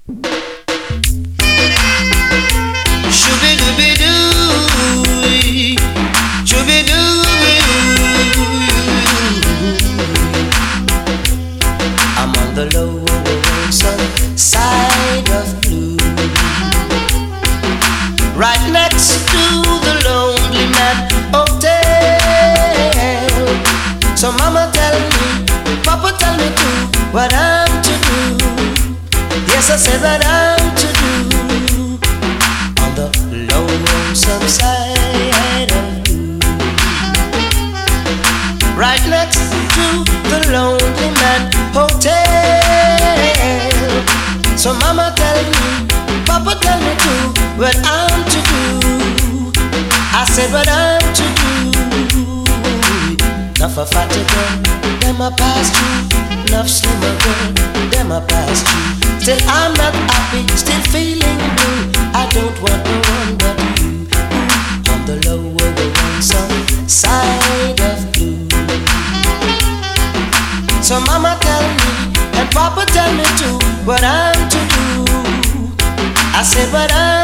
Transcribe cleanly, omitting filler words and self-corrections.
Shooby-dooby-doo, shooby-dooby-doo. I'm on the lonesome side of blue, right next to the Lonely Man Hotel. So Mama tell me, Papa tell me too, what I'm to do. Yes, I said what I'm to do. On the lonesome side of blue, right next to the Lonely Man Hotel. So Mama tell me, Papa tell me too, what I'm to do. I said what I'm to do. Enough of fatty girl, them a pass through. Enough slimmer girl, them a pass through. Still I'm not happy, still feeling blue. I don't want no one but you. On the lower lonesome side of blue. So Mama tell me and Papa tell me too, what I'm to do. I said what I'm